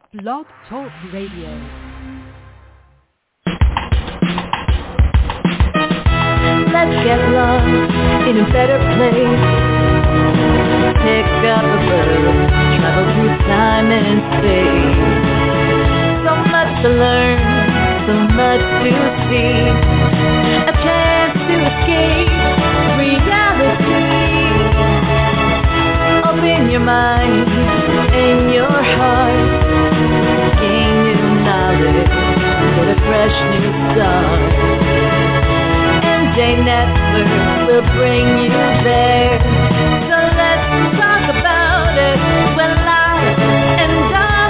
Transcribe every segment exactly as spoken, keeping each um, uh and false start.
Blog Talk Radio. Let's get lost in a better place. Pick up a book, travel through time and space. So much to learn, so much to see. A chance to escape reality. Open your mind and your heart. Gain new knowledge, get a fresh new start. M J Network will bring you there. So let's talk about it. We're live and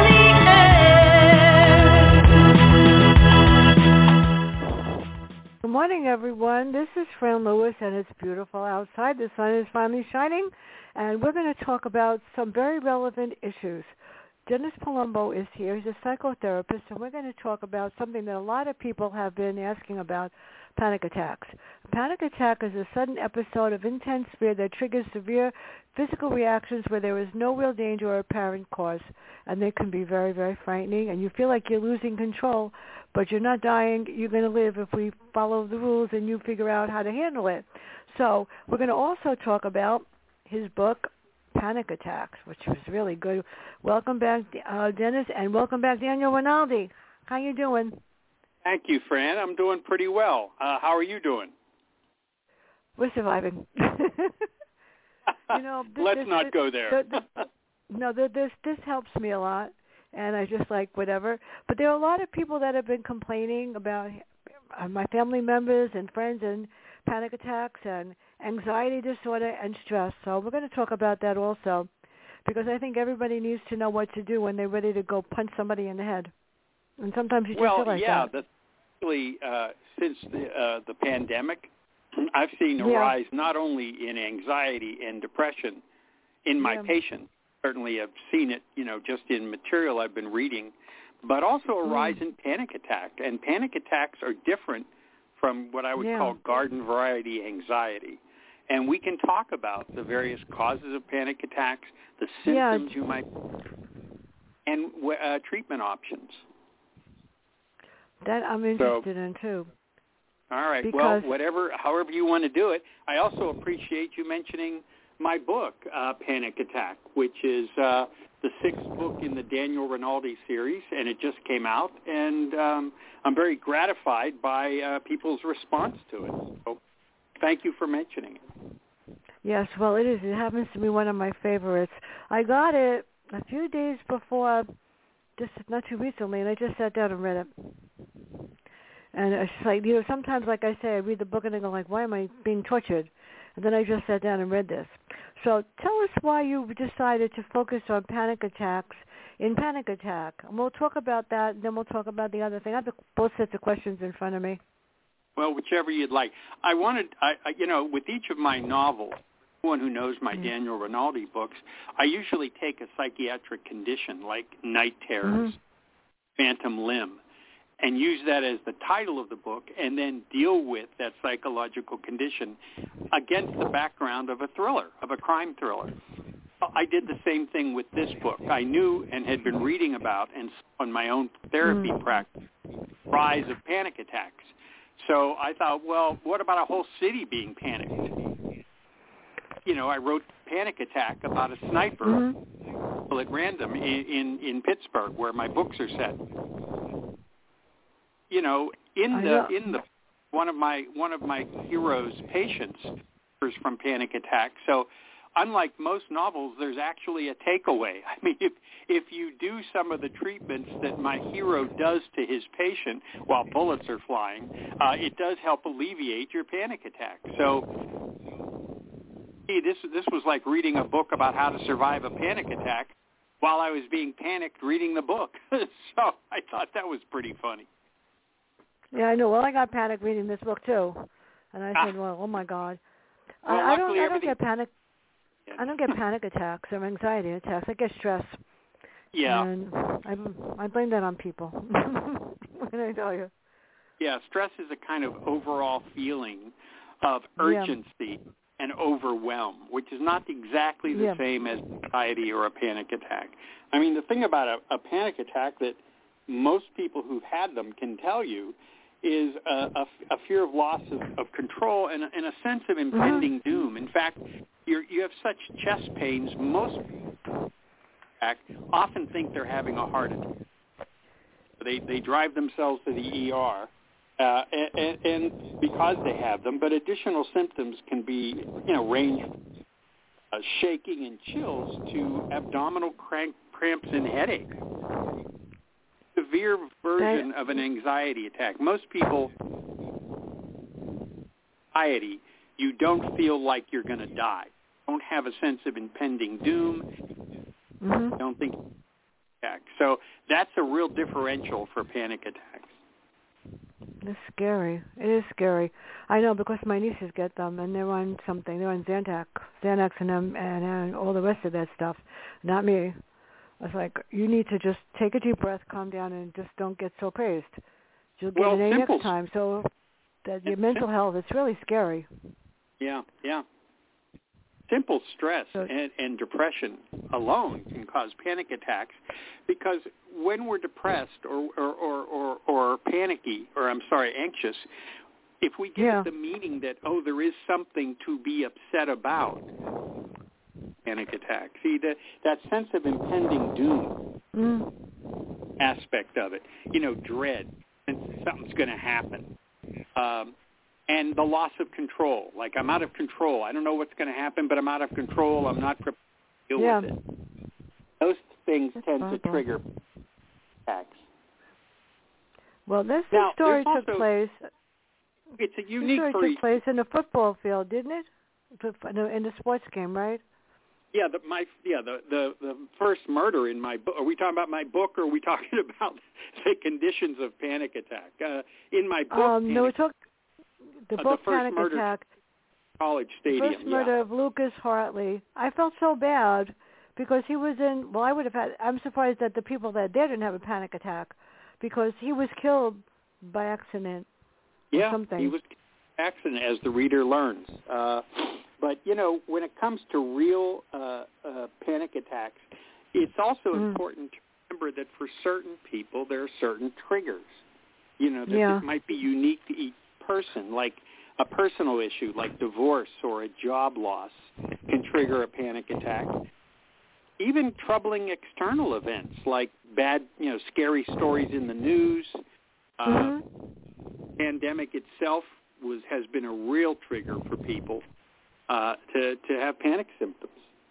on the air. Good morning, everyone. This is Fran Lewis, and it's beautiful outside. The sun is finally shining, and we're going to talk about some very relevant issues. Dennis Palumbo is here. He's a psychotherapist, and we're going to talk about something that a lot of people have been asking about, panic attacks. A panic attack is a sudden episode of intense fear that triggers severe physical reactions where there is no real danger or apparent cause, and they can be very, very frightening, and you feel like you're losing control, but you're not dying. You're going to live if we follow the rules and you figure out how to handle it. So we're going to also talk about his book, Panic Attacks, which was really good. Welcome back, uh, Dennis, and welcome back, Daniel Rinaldi. How you doing? Thank you, Fran. I'm doing pretty well. Uh, how are you doing? We're surviving. you know, this, Let's this, not this, go there. The, the, no, the, this this helps me a lot, and I just like whatever. But there are a lot of people that have been complaining about uh, my family members and friends and panic attacks and anxiety disorder and stress. So we're going to talk about that also, because I think everybody needs to know what to do when they're ready to go punch somebody in the head. And sometimes you just well, feel like yeah, that. That's actually, uh, since the, uh, the pandemic, I've seen a yeah. rise not only in anxiety and depression in my yeah. patients. Certainly I've seen it, you know, just in material I've been reading, but also a mm. rise in panic attack. And panic attacks are different from what I would yeah. call garden variety anxiety. And we can talk about the various causes of panic attacks, the symptoms yeah. you might, and uh, treatment options. That I'm interested so, in too. All right. Because, well, whatever, however you want to do it. I also appreciate you mentioning my book, uh, Panic Attack, which is uh, the sixth book in the Daniel Rinaldi series, and it just came out. And um, I'm very gratified by uh, people's response to it. So thank you for mentioning it. Yes, well, it is. It happens to be one of my favorites. I got it a few days before, just not too recently, and I just sat down and read it. And it's like, you know, sometimes, like I say, I read the book and I go like, why am I being tortured? And then I just sat down and read this. So tell us why you decided to focus on panic attacks in Panic Attack. And we'll talk about that, and then we'll talk about the other thing. I have both sets of questions in front of me. Well, whichever you'd like. I wanted, I, I, you know, with each of my novels, anyone who knows my mm-hmm. Daniel Rinaldi books, I usually take a psychiatric condition like night terrors, mm-hmm. phantom limb, and use that as the title of the book, and then deal with that psychological condition against the background of a thriller, of a crime thriller. I did the same thing with this book. I knew and had been reading about and on my own therapy mm-hmm. practice, rise of panic attacks. So I thought, well, what about a whole city being panicked? You know, I wrote Panic Attack about a sniper mm-hmm. at random in, in, in Pittsburgh, where my books are set. You know, in the in the one of my one of my heroes' patients suffers from panic attack. So, unlike most novels, there's actually a takeaway. I mean, if if you do some of the treatments that my hero does to his patient while bullets are flying, uh, it does help alleviate your panic attack. So, see, this this was like reading a book about how to survive a panic attack while I was being panicked reading the book. So I thought that was pretty funny. Yeah, I know. Well, I got panicked reading this book too, and I said, "Well, oh my God, well, I, I don't, I don't everything... get panic. I don't get panic attacks or anxiety attacks. I get stress. Yeah, and I, I blame that on people. What can I tell you? Yeah, stress is a kind of overall feeling of urgency, yeah. and overwhelm, which is not exactly the yeah. same as anxiety or a panic attack. I mean, the thing about a, a panic attack that most people who've had them can tell you is a, a, a fear of loss of, of control and, and a sense of impending mm-hmm. doom. In fact, you're, you have such chest pains, most people often think they're having a heart attack. They, they drive themselves to the E R. Uh, and, and because they have them, but additional symptoms can be, you know, range from uh, shaking and chills to abdominal cramp, cramps and headache. Severe version of an anxiety attack. Most people, anxiety, you don't feel like you're going to die. Don't have a sense of impending doom. Mm-hmm. Don't think attack. So that's a real differential for panic attacks. It's scary. It is scary. I know because my nieces get them, and they're on something. They're on Xanax, Xanax, and um, and, and all the rest of that stuff. Not me. I was like, you need to just take a deep breath, calm down, and just don't get so crazed. You'll get well, an A simple. next time. So that your mental health, it's really scary. Yeah, yeah. Simple stress so, and, and depression alone can cause panic attacks, because when we're depressed or or, or, or, or panicky, or I'm sorry, anxious, if we give yeah. it the meaning that, oh, there is something to be upset about, panic attack. See, the, that sense of impending doom mm. aspect of it, you know, dread, and something's going to happen. Um, and the loss of control, like I'm out of control. I don't know what's going to happen, but I'm out of control. I'm not prepared to deal yeah. with it. Those things That's tend horrible. to trigger attacks. Well, this now, story took also, place. It's a unique This story for took place in a football field, didn't it? In a sports game, right? Yeah, the my yeah the, the the first murder in my book. Are we talking about my book, or are we talking about the conditions of panic attack? Uh, in my book, um, no, we talked the uh, book the first Panic murder Attack. College Stadium. First murder yeah. of Lucas Hartley. I felt so bad because he was in. Well, I would have had. I'm surprised that the people that did didn't have a panic attack, because he was killed by accident. Yeah, or something. he was by accident, as the reader learns. Uh, But, you know, when it comes to real uh, uh, panic attacks, it's also mm. important to remember that for certain people, there are certain triggers, you know, that yeah. it might be unique to each person, like a personal issue like divorce or a job loss can trigger a panic attack. Even troubling external events like bad, you know, scary stories in the news, uh, mm-hmm. pandemic itself was has been a real trigger for people. Uh, to, to have panic symptoms.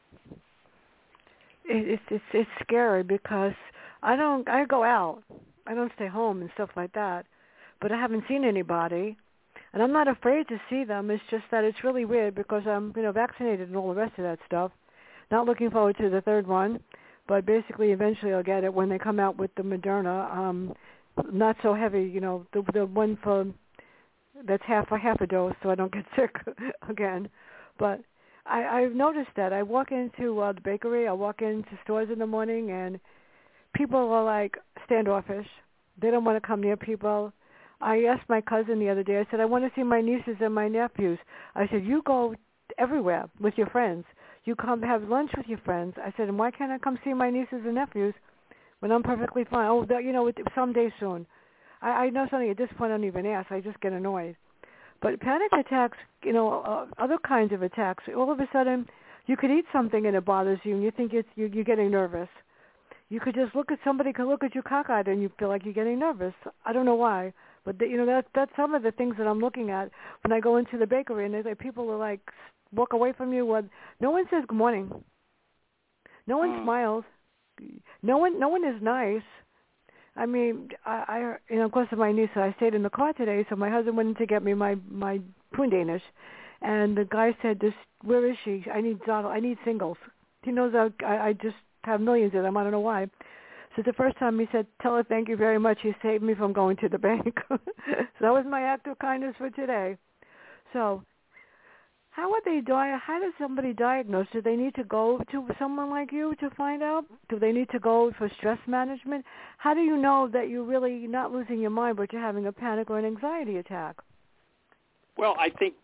It, it's it's it's scary because I don't I go out. I don't stay home and stuff like that. But I haven't seen anybody, and I'm not afraid to see them. It's just that it's really weird because I'm you know vaccinated and all the rest of that stuff. Not looking forward to the third one, but basically eventually I'll get it when they come out with the Moderna. Um, not so heavy, you know, the the one for that's half a half a dose, so I don't get sick again. But I, I've noticed that. I walk into uh, the bakery, I walk into stores in the morning, and people are like standoffish. They don't want to come near people. I asked my cousin the other day, I said, I want to see my nieces and my nephews. I said, you go everywhere with your friends. You come have lunch with your friends. I said, and why can't I come see my nieces and nephews when I'm perfectly fine? Oh, you know, someday soon. I, I know something at this point I don't even ask. I just get annoyed. But panic attacks, you know, uh, other kinds of attacks, all of a sudden you could eat something and it bothers you and you think it's, you, you're getting nervous. You could just look at somebody, could look at you cockeyed and you feel like you're getting nervous. I don't know why. But, the, you know, that, that's some of the things that I'm looking at when I go into the bakery, and there's like, people are like, walk away from you. What? No one says good morning. No one mm. smiles. No one, no one is nice. I mean, I, I, you know, of course, my niece, I stayed in the car today, so my husband went in to get me my, my poon Danish, and the guy said, "This, where is she? I need I need singles." He knows I, I just have millions of them. I don't know why. So the first time he said, "Tell her thank you very much. He saved me from going to the bank." So that was my act of kindness for today. So how would they die? How does somebody diagnose? Do they need to go to someone like you to find out? Do they need to go for stress management? How do you know that you're really not losing your mind, but you're having a panic or an anxiety attack? Well, I think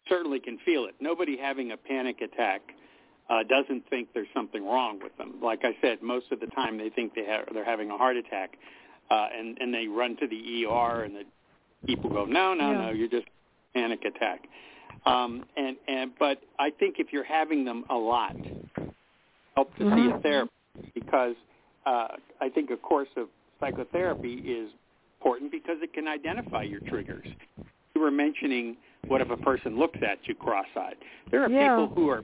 certainly can feel it. Nobody having a panic attack uh, doesn't think there's something wrong with them. Like I said, most of the time they think they have, they're having a heart attack, uh, and, and they run to the E R, and the people go, no, no, yeah. no, you're just a panic attack. Um, and, and But I think if you're having them a lot, help to mm-hmm. see a therapist, because uh, I think a course of psychotherapy is important because it can identify your triggers. You were mentioning, what if a person looks at you cross-eyed? There are yeah. people who are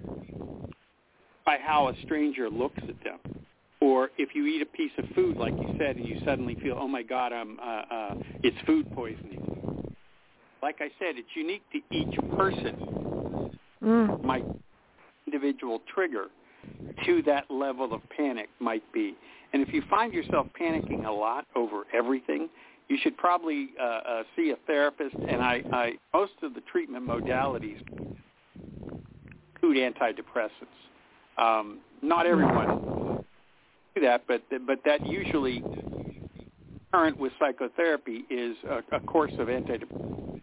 by how a stranger looks at them. Or if you eat a piece of food, like you said, and you suddenly feel, oh, my God, I'm, uh, uh, it's food poisoning. Like I said, it's unique to each person. Mm. My individual trigger to that level of panic might be. And if you find yourself panicking a lot over everything, you should probably uh, uh, see a therapist. And I, I, most of the treatment modalities include antidepressants. Um, not everyone do that, but but that usually current with psychotherapy is a, a course of antidepressants.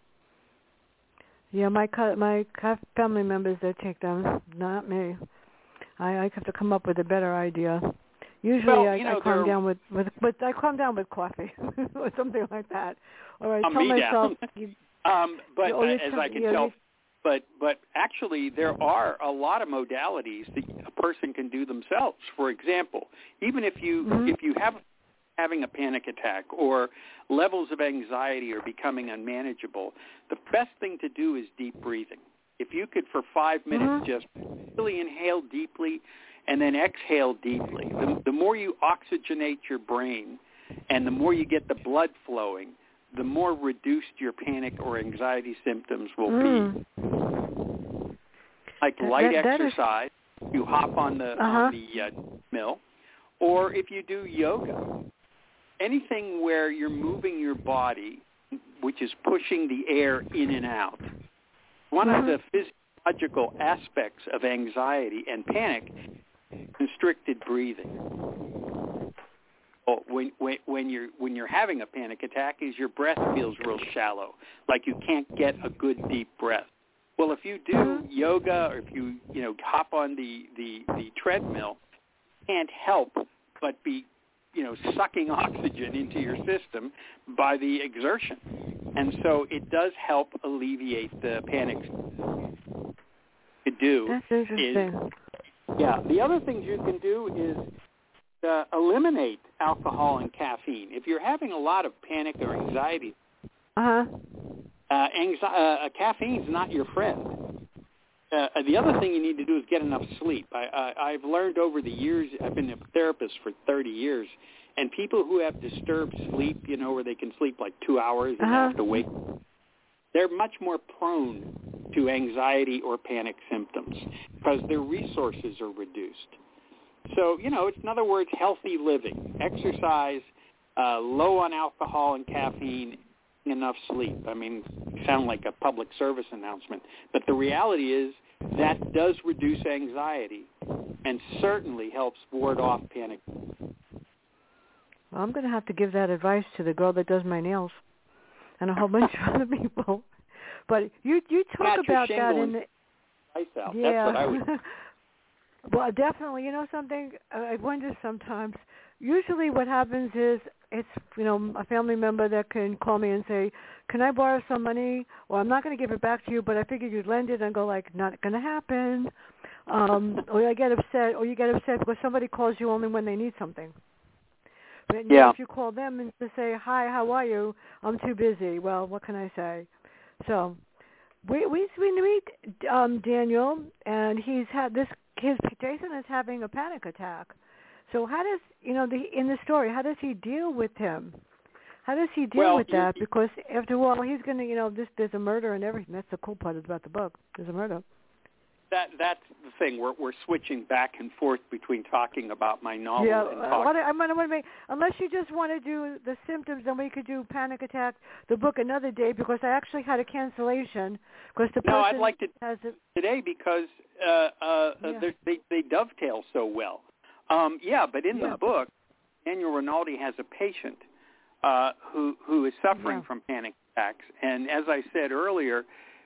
Yeah, my my family members that take them, not me. I, I have to come up with a better idea. Usually, well, I, you know, I calm down with, with, with I calm down with coffee or something like that, or I calm tell me myself. Down. You, um, but oh, uh, you as tell, I can you know, tell, you, but but actually, there are a lot of modalities that a person can do themselves. For example, even if you mm-hmm. if you have having a panic attack or levels of anxiety are becoming unmanageable, the best thing to do is deep breathing. If you could, for five minutes, mm-hmm. just really inhale deeply and then exhale deeply. The, the more you oxygenate your brain and the more you get the blood flowing, the more reduced your panic or anxiety symptoms will mm. be. Like that, light that, that exercise, is... you hop on the, uh-huh. on the uh, mill, or if you do yoga, anything where you're moving your body, which is pushing the air in and out. One mm-hmm. of the physiological aspects of anxiety and panic is constricted breathing. Well, when, when, when you're when you're having a panic attack, is your breath feels real shallow, like you can't get a good deep breath. Well, if you do mm-hmm. yoga, or if you you know hop on the, the, the treadmill, you can't help but be you know sucking oxygen into your system by the exertion. And so it does help alleviate the panic. To do That's interesting. Is, yeah, the other things you can do is uh, eliminate alcohol and caffeine. If you're having a lot of panic or anxiety, uh-huh. uh, anxi- uh, caffeine's not your friend. Uh, the other thing you need to do is get enough sleep. I, I, I've learned over the years, I've been a therapist for thirty years, and people who have disturbed sleep, you know, where they can sleep like two hours and uh-huh. have to wake, they're much more prone to anxiety or panic symptoms because their resources are reduced. So, you know, it's in other words, healthy living, exercise, uh, low on alcohol and caffeine, enough sleep. I mean, sound like a public service announcement, but the reality is that does reduce anxiety and certainly helps ward off panic. Well, I'm going to have to give that advice to the girl that does my nails and a whole bunch of other people. But you you talk about that in the out. yeah. That's what I would. Well, definitely. You know something? I wonder sometimes. Usually, what happens is it's you know a family member that can call me and say, "Can I borrow some money?" Or I'm not going to give it back to you, but I figured you'd lend it, and go like, "Not going to happen." Um, or I get upset, or you get upset because somebody calls you only when they need something. But you yeah. know, if you call them and to say, "Hi, how are you?" I'm too busy. Well, what can I say? So we we we meet um, Daniel, and he's had this. His Jason is having a panic attack. So how does you know the in the story? How does he deal with him? How does he deal well, with that? Because after all, he's going to you know this there's a murder and everything. That's the cool part about the book. There's a murder. That that's the thing. We're we're switching back and forth between talking about my novel yeah, and I talking. want to. I want to make unless you just want to do the symptoms, then we could do panic attack, the book another day because I actually had a cancellation because the person no, I'd like to has a, today because uh, uh, yeah. they they dovetail so well. Um, yeah, but in yeah. the book, Daniel Rinaldi has a patient uh, who who is suffering yeah. from panic attacks, and as I said earlier,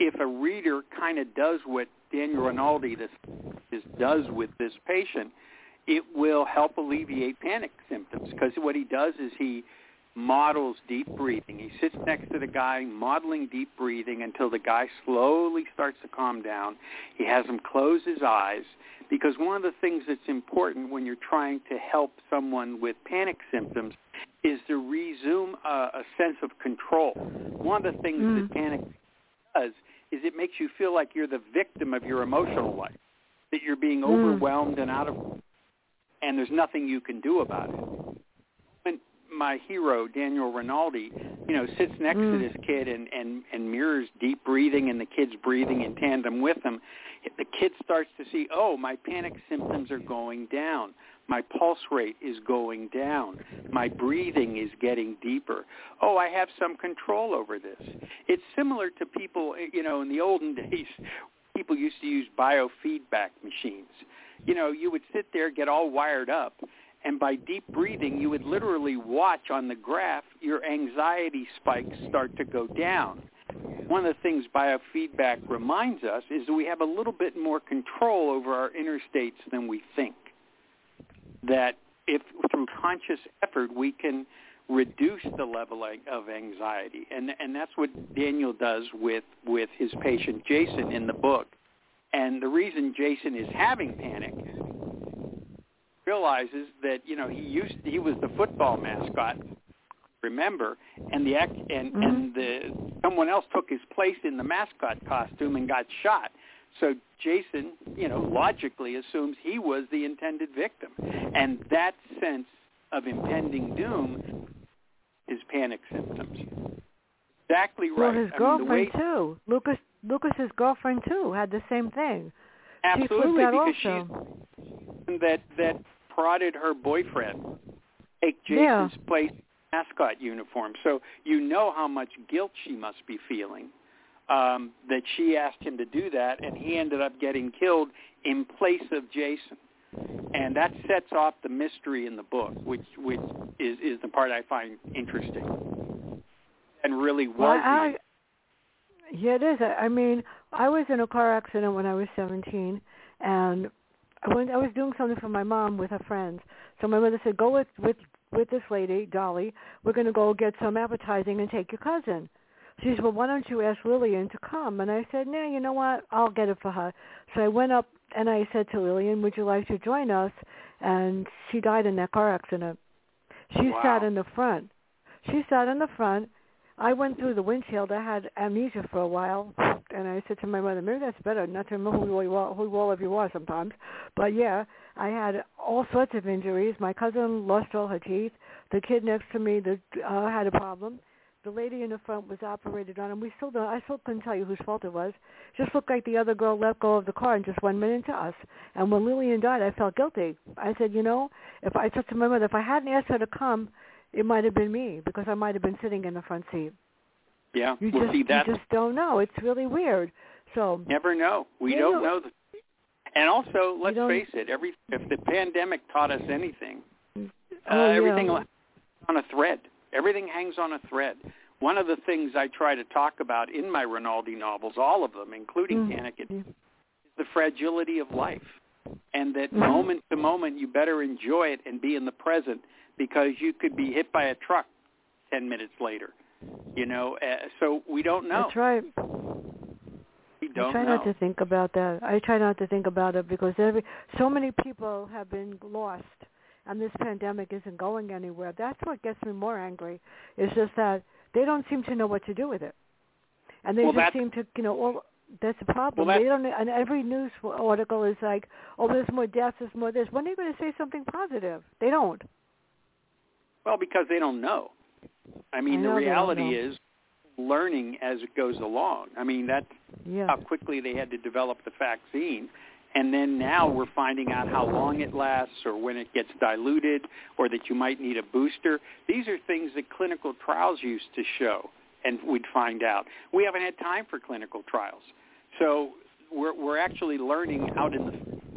if a reader kind of does what Daniel Rinaldi this, this does with this patient, it will help alleviate panic symptoms, because what he does is he models deep breathing. He sits next to the guy modeling deep breathing until the guy slowly starts to calm down. He has him close his eyes, because one of the things that's important when you're trying to help someone with panic symptoms is to resume a, a sense of control. One of the things mm. that panic does is it makes you feel like you're the victim of your emotional life, that you're being mm. overwhelmed and out of, and there's nothing you can do about it. When my hero, Daniel Rinaldi, you know, sits next mm. to this kid and, and, and mirrors deep breathing, and the kid's breathing in tandem with him, the kid starts to see, oh, my panic symptoms are going down. My pulse rate is going down. My breathing is getting deeper. Oh, I have some control over this. It's similar to people, you know, in the olden days, people used to use biofeedback machines. You know, you would sit there, get all wired up, and by deep breathing, you would literally watch on the graph your anxiety spikes start to go down. One of the things biofeedback reminds us is that we have a little bit more control over our inner states than we think. That if through conscious effort we can reduce the level of anxiety. And and that's what Daniel does with, with his patient Jason in the book. And the reason Jason is having panic realizes that, you know, he used he was the football mascot, remember, and the and mm-hmm. and the someone else took his place in the mascot costume and got shot. So Jason, you know, logically assumes he was the intended victim. And that sense of impending doom is panic symptoms. Exactly right. Well, his I girlfriend, mean, way, too. Lucas, Lucas's girlfriend, too, had the same thing. Absolutely, because also. she's that, that prodded her boyfriend take Jason's yeah. place in mascot uniform. So you know how much guilt she must be feeling. Um, that she asked him to do that, and he ended up getting killed in place of Jason. And that sets off the mystery in the book, which which is, is the part I find interesting and really was. Well, I, yeah, it is. I mean, I was in a car accident when I was seventeen, and I went. I was doing something for my mom with her friends. So my mother said, "Go with with with this lady, Dolly. We're going to go get some appetizing and take your cousin." She said, well, why don't you ask Lillian to come? And I said, no, you know what? I'll get it for her. So I went up and I said to Lillian, would you like to join us? And she died in that car accident. She wow. sat in the front. She sat in the front. I went through the windshield. I had amnesia for a while. And I said to my mother, maybe that's better, not to remember who, you are, who all of you are sometimes. But, yeah, I had all sorts of injuries. My cousin lost all her teeth. The kid next to me that, uh, had a problem. The lady in the front was operated on, and we still don't, I still couldn't tell you whose fault it was. Just looked like the other girl let go of the car and just went into us. And when Lillian died, I felt guilty. I said, you know, if I said to my mother, if I hadn't asked her to come, it might have been me, because I might have been sitting in the front seat. Yeah, you well, just, see, that's, you just don't know. It's really weird. So never know. We don't know. The, and also, let's face it, every if the pandemic taught us anything, oh, uh, yeah. everything on a thread. Everything hangs on a thread. One of the things I try to talk about in my Rinaldi novels, all of them, including mm-hmm. Panic, is the fragility of life, and that mm-hmm. moment to moment you better enjoy it and be in the present, because you could be hit by a truck ten minutes later. You know, uh, so we don't know. That's right. We don't I try know. not to think about that. I try not to think about it because every so many people have been lost, and this pandemic isn't going anywhere. That's what gets me more angry. It's just that they don't seem to know what to do with it, and they well, just seem to, you know, all, that's a problem. Well, they don't, and every news article is like, "Oh, there's more deaths, there's more this." When are you going to say something positive? They don't. Well, because they don't know. I mean, I the know reality know. is learning as it goes along. I mean, that's yeah. how quickly they had to develop the vaccine. And then now we're finding out how long it lasts, or when it gets diluted, or that you might need a booster. These are things that clinical trials used to show, and we'd find out. We haven't had time for clinical trials. So we're we're actually learning out in the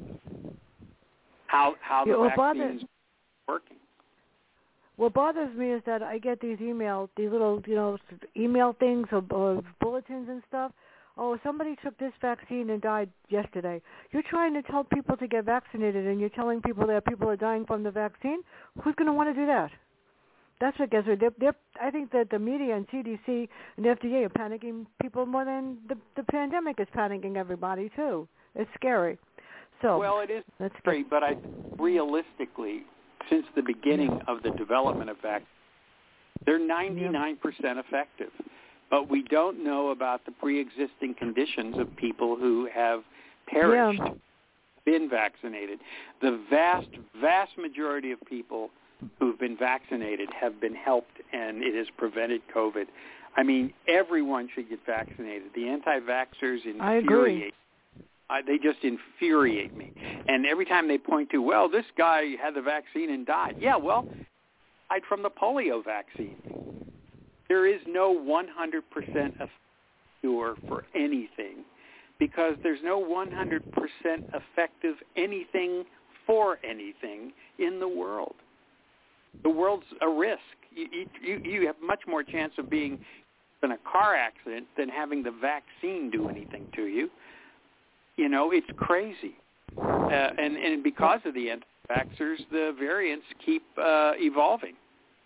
how how the yeah, well, vaccine's bother, working. What bothers me is that I get these email, these little, you know, email things or, or bulletins and stuff oh, somebody took this vaccine and died yesterday. You're trying to tell people to get vaccinated, and you're telling people that people are dying from the vaccine? Who's going to want to do that? That's what gets her. They're, they're, I think that the media and C D C and F D A are panicking people more than the, the pandemic is panicking everybody, too. It's scary. So Well, it is let's scary, get, but I realistically, since the beginning of the development of vaccines, they're ninety-nine percent effective. But we don't know about the pre-existing conditions of people who have perished, yeah. been vaccinated. The vast, vast majority of people who've been vaccinated have been helped, and it has prevented COVID. I mean, everyone should get vaccinated. The anti-vaxxers infuriate. I agree. Uh, they just infuriate me. And every time they point to, well, this guy had the vaccine and died. Yeah, well, died from the polio vaccine. There is no one hundred percent cure for anything because there's no one hundred percent effective anything for anything in the world. The world's a risk. You, you, you have much more chance of being in a car accident than having the vaccine do anything to you. You know, it's crazy. Uh, and, and because of the anti-vaxxers, the variants keep uh, evolving.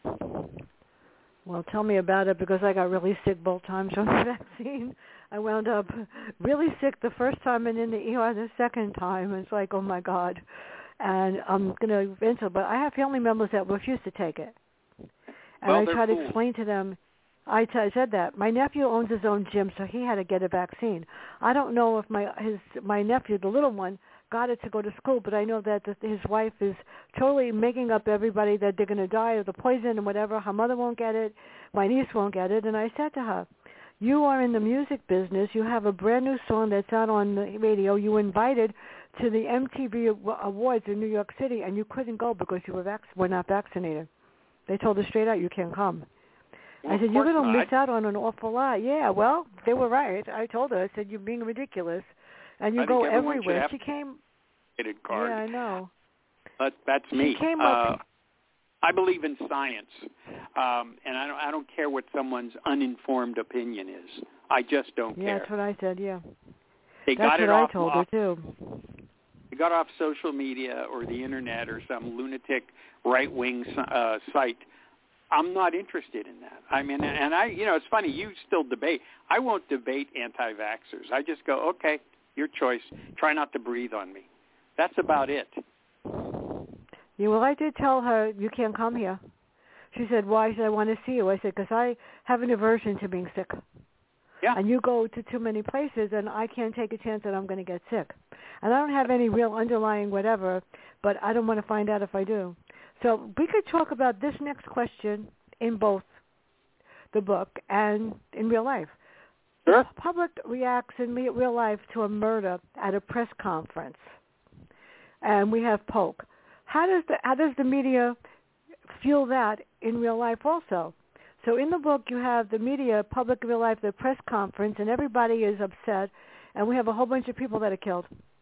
Well, tell me about it because I got really sick both times from the vaccine. I wound up really sick the first time and in the E R the second time. It's like, oh, my God. And I'm going to eventually, but I have family members that refuse to take it. And well, I try to fools. explain to them, I, t- I said that. My nephew owns his own gym, so he had to get a vaccine. I don't know if my his my nephew, the little one, got it to go to school, but I know that the, his wife is totally making up everybody that they're going to die of the poison and whatever. Her mother won't get it. My niece won't get it. And I said to her, you are in the music business. You have a brand new song that's out on the radio. You were invited to the M T V Awards in New York City, and you couldn't go because you were, vac- were not vaccinated. They told us straight out, you can't come. Well, I said, you're going to miss not. out on an awful lot. Yeah, well, they were right. I told her. I said, you're being ridiculous. And you I go think everyone everywhere. should have She came. a card. Yeah, I know. But that's me. She came uh, up. I believe in science, um, and I don't, I don't care what someone's uninformed opinion is. I just don't Yeah, care. that's what I said, yeah. They That's got what it I off, told off, her, too. They got off social media or the Internet or some lunatic right-wing uh, site. I'm not interested in that. I mean, and I, you know, it's funny, you still debate. I won't debate anti-vaxxers. I just go, okay, your choice. Try not to breathe on me. That's about it. Yeah, well, I did tell her, you can't come here. She said, why? She said, I want to see you. I said, because I have an aversion to being sick. Yeah. And you go to too many places, and I can't take a chance that I'm going to get sick. And I don't have any real underlying whatever, but I don't want to find out if I do. So we could talk about this next question in both the book and in real life. Sure. The public reacts in real life to a murder at a press conference, and we have Polk. How does the how does the media feel that in real life also? So in the book, you have the media, public real life, the press conference, and everybody is upset, and we have a whole bunch of people that are killed.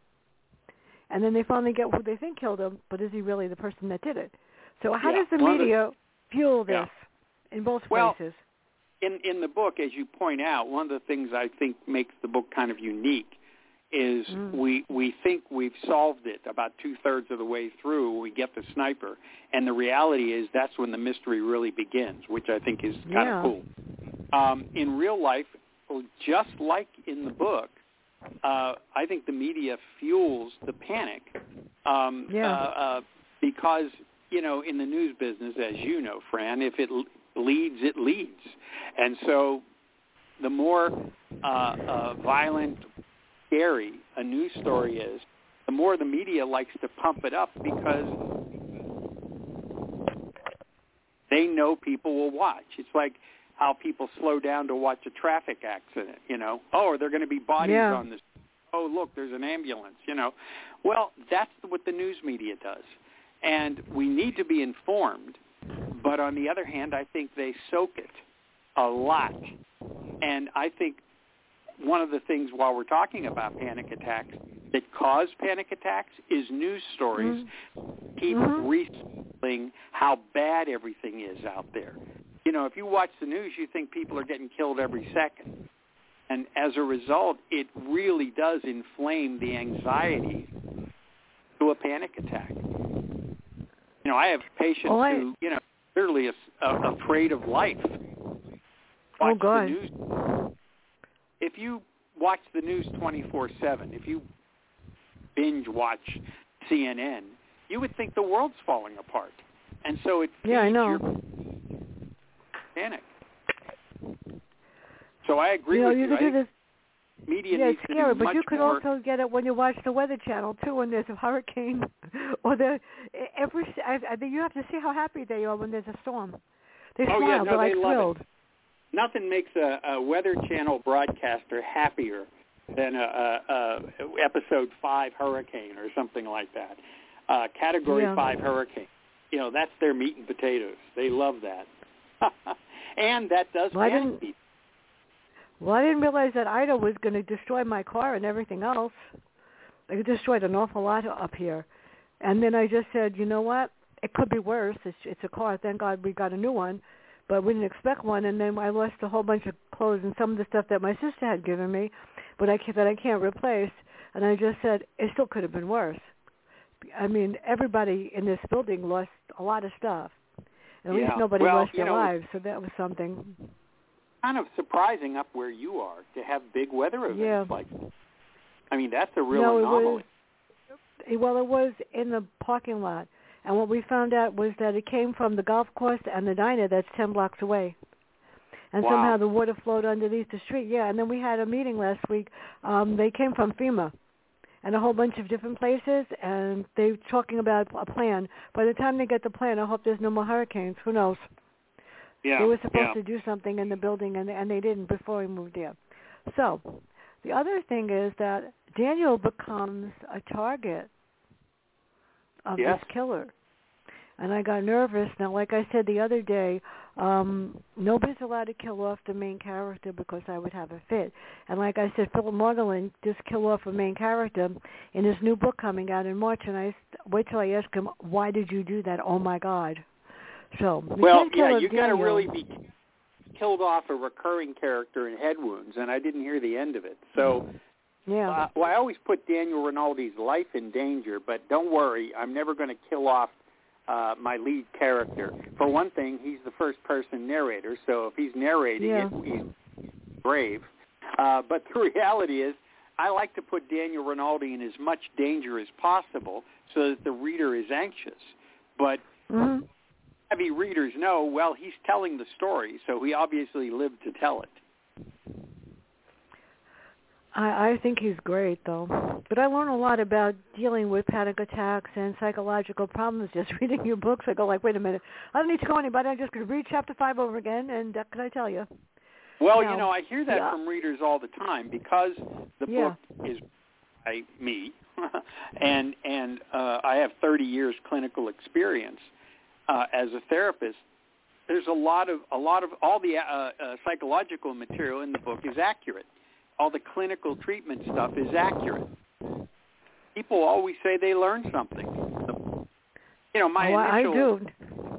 And then they finally get who they think killed him, but is he really the person that did it? So how yeah. does the One media the, fuel this yeah. in both well, places? In, in the book, as you point out, one of the things I think makes the book kind of unique is mm. we, we think we've solved it about two-thirds of the way through. We get the sniper, and the reality is that's when the mystery really begins, which I think is kind yeah. of cool. Um, in real life, just like in the book, uh, I think the media fuels the panic um, yeah. uh, uh, because, you know, in the news business, as you know, Fran, if it leads, it leads. And so the more uh, uh, violent, scary a news story is, the more the media likes to pump it up because they know people will watch. It's like how people slow down to watch a traffic accident, you know. Oh, are there going to be bodies yeah. on this? Oh, look, there's an ambulance, you know. Well, that's what the news media does. And we need to be informed, but on the other hand, I think they soak it a lot. And I think one of the things while we're talking about panic attacks that cause panic attacks is news stories mm-hmm. keep mm-hmm. recycling how bad everything is out there. You know, if you watch the news, you think people are getting killed every second. And as a result, it really does inflame the anxiety to a panic attack. You know, I have patients oh, I... who, you know, literally uh, afraid of life. Watch oh, God. the news. If you watch the news twenty-four seven, if you binge watch C N N, you would think the world's falling apart. And so it feeds yeah, I know. your panic. So I agree you know, with you. you. Could do this. Media yeah, needs it's to scary, do but much you could more. also get it when you watch the Weather Channel too. When there's a hurricane, or the every. I, I think you have to see how happy they are when there's a storm. They oh, smile. Yeah, no, They're like they love thrilled. It. Nothing makes a, a Weather Channel broadcaster happier than a, a, a episode five hurricane or something like that. Uh, category yeah. five hurricane. You know, that's their meat and potatoes. They love that. And that does well, panic people. Well, I didn't realize that Ida was going to destroy my car and everything else. It destroyed an awful lot up here. And then I just said, you know what? It could be worse. It's, it's a car. Thank God we got a new one. But we didn't expect one. And then I lost a whole bunch of clothes and some of the stuff that my sister had given me, but I can't, that I can't replace. And I just said, it still could have been worse. I mean, everybody in this building lost a lot of stuff. At yeah. least nobody well, lost their know, lives, so that was something. Kind of surprising up where you are to have big weather events yeah. like that. I mean, that's a real no, anomaly. It was, well, it was in the parking lot. And what we found out was that it came from the golf course and the diner that's ten blocks away. And wow. somehow the water flowed underneath the street. Yeah, and then we had a meeting last week. Um, they came from FEMA and a whole bunch of different places, and they're talking about a plan. By the time they get the plan, I hope there's no more hurricanes. Who knows? Yeah, they were supposed yeah. to do something in the building, and, and they didn't before we moved there. So the other thing is that Daniel becomes a target of yes. this killer. And I got nervous. Now, like I said the other day, um, nobody's allowed to kill off the main character because I would have a fit. And like I said, Philip Margolin just killed off a main character in his new book coming out in March. And I wait till I ask him, why did you do that? Oh, my God. So, well, yeah, you got to really be killed off a recurring character in Head Wounds, and I didn't hear the end of it. So, yeah. uh, well, I always put Daniel Rinaldi's life in danger, but don't worry, I'm never going to kill off uh, my lead character. For one thing, he's the first-person narrator, so if he's narrating yeah. it, he's brave. Uh, but the reality is, I like to put Daniel Rinaldi in as much danger as possible so that the reader is anxious. But mm-hmm. heavy readers know, well, he's telling the story, so he obviously lived to tell it. I, I think he's great, though. But I learn a lot about dealing with panic attacks and psychological problems just reading your books. I go like, wait a minute, I don't need to call anybody. I'm just going to read chapter five over again, and what can I tell you? Well, now, you know, I hear that yeah. from readers all the time because the yeah. book is by me, and and uh, I have thirty years clinical experience uh, as a therapist. There's a lot of a lot of all the uh, uh, psychological material in the book is accurate. All the clinical treatment stuff is accurate. People always say they learn something. You know, my oh, initial. I do.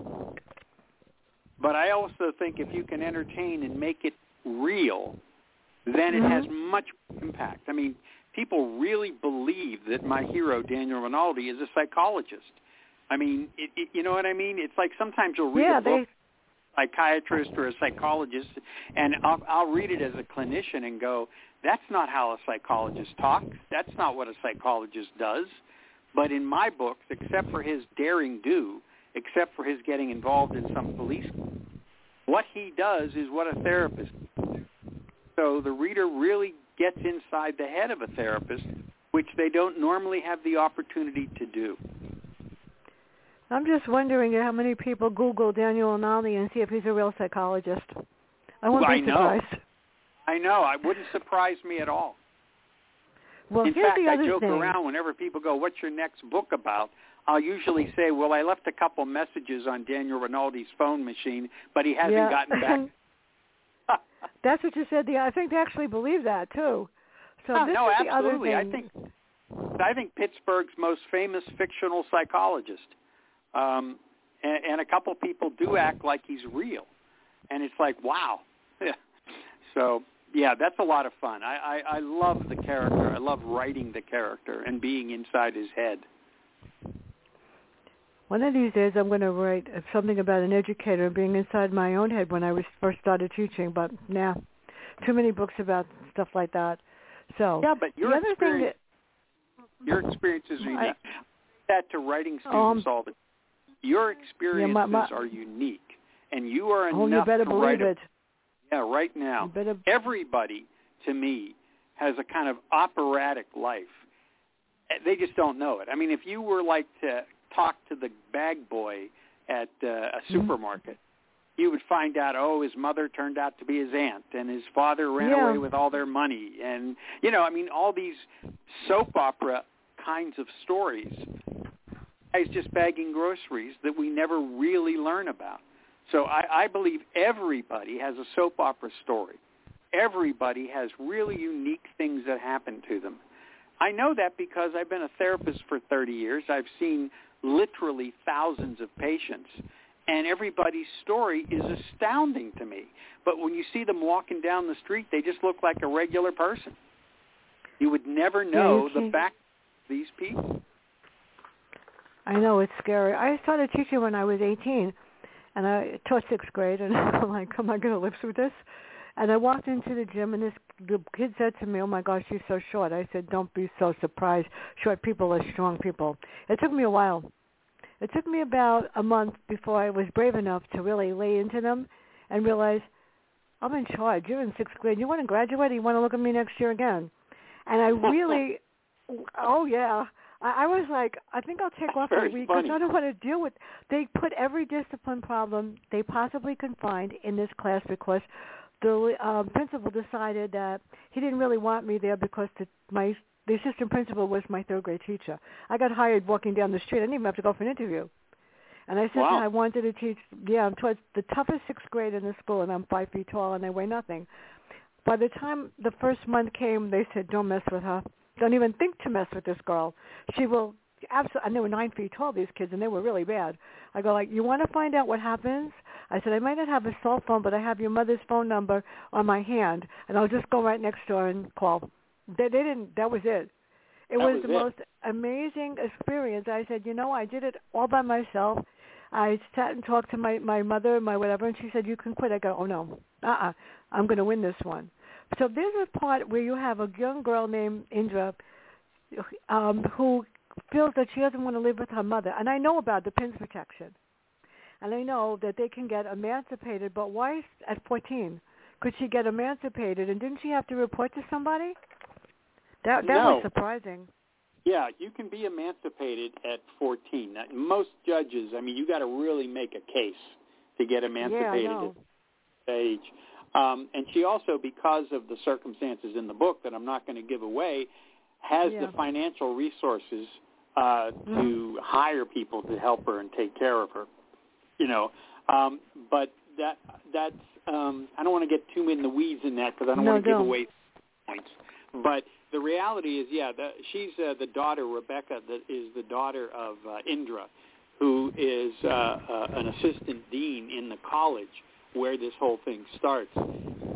But I also think if you can entertain and make it real, then it mm-hmm. has much impact. I mean, people really believe that my hero, Daniel Rinaldi, is a psychologist. I mean, it, it, you know what I mean? It's like sometimes you'll read yeah, a book, they... psychiatrist or a psychologist, and I'll, I'll read it as a clinician and go, that's not how a psychologist talks. That's not what a psychologist does. But in my books, except for his daring do, except for his getting involved in some police, what he does is what a therapist does. So the reader really gets inside the head of a therapist, which they don't normally have the opportunity to do. I'm just wondering how many people Google Daniel Rinaldi and see if he's a real psychologist. I won't well, be surprised. I know. I know. It wouldn't surprise me at all. Well, in here's fact, the other I joke thing. around whenever people go, what's your next book about? I'll usually say, well, I left a couple messages on Daniel Rinaldi's phone machine, but he hasn't yeah. gotten back. That's what you said. The, I think they actually believe that, too. So oh, this no, is the absolutely. other thing. I think, I think Pittsburgh's most famous fictional psychologist. Um, and, and a couple people do act like he's real. And it's like, wow. so, yeah, that's a lot of fun. I, I, I love the character. I love writing the character and being inside his head. One of these days I'm going to write something about an educator and being inside my own head when I was first started teaching, but nah, too many books about stuff like that. So yeah, but your the other thing that, your experience is unique. I, that to writing students um, all the Your experiences yeah, my, my, are unique, and you are oh, enough you better to believe write a, it. Yeah, right now, better, everybody, to me, has a kind of operatic life. They just don't know it. I mean, if you were like to talk to the bag boy at uh, a supermarket, mm-hmm. you would find out, oh, his mother turned out to be his aunt, and his father ran yeah. away with all their money. And, you know, I mean, all these soap opera kinds of stories. Guys just bagging groceries that we never really learn about. So I, I believe everybody has a soap opera story. Everybody has really unique things that happen to them. I know that because I've been a therapist for thirty years. I've seen literally thousands of patients, and everybody's story is astounding to me. But when you see them walking down the street, they just look like a regular person. You would never know yeah, the back of these people. I know, it's scary. I started teaching when I was eighteen, and I taught sixth grade, and I'm like, am I going to live through this? And I walked into the gym, and this the kid said to me, oh, my gosh, she's so short. I said, don't be so surprised. Short people are strong people. It took me a while. It took me about a month before I was brave enough to really lay into them and realize, I'm in charge. You're in sixth grade. You want to graduate, or you want to look at me next year again? And I really, oh, yeah. I, I was like, I think I'll take That's off a week because funny. I don't want to deal with. They put every discipline problem they possibly can find in this class because the um, principal decided that he didn't really want me there because the, my the assistant principal was my third grade teacher. I got hired walking down the street. I didn't even have to go for an interview. And I said wow. I wanted to teach, yeah, I'm towards the toughest sixth grade in the school, and I'm five feet tall, and I weigh nothing. By the time the first month came, they said, don't mess with her. Don't even think to mess with this girl. She will absolutely, and they were nine feet tall, these kids, and they were really bad. I go like, you want to find out what happens? I said, I might not have a cell phone, but I have your mother's phone number on my hand, and I'll just go right next door and call. They, they didn't, that was it. It that was, was the it. most amazing experience. I said, you know, I did it all by myself. I sat and talked to my, my mother, my whatever, and she said, you can quit. I go, oh, no, uh-uh, I'm going to win this one. So there's a part where you have a young girl named Indra um, who feels that she doesn't want to live with her mother. And I know about the P I N S protection. And I know that they can get emancipated, but why at fourteen could she get emancipated? And didn't she have to report to somebody? That that no. was surprising. Yeah, you can be emancipated at fourteen. Now, most judges, I mean, you got to really make a case to get emancipated yeah, I know. at that age. Um, and she also, because of the circumstances in the book that I'm not going to give away, has yeah. the financial resources uh, mm. to hire people to help her and take care of her. You know, um, but that that's um, I don't want to get too in the weeds in that because I don't no, want to don't. give away points. But the reality is, yeah, the, she's uh, the daughter, Rebecca, that is the daughter of uh, Indra, who is uh, uh, an assistant dean in the college where this whole thing starts. I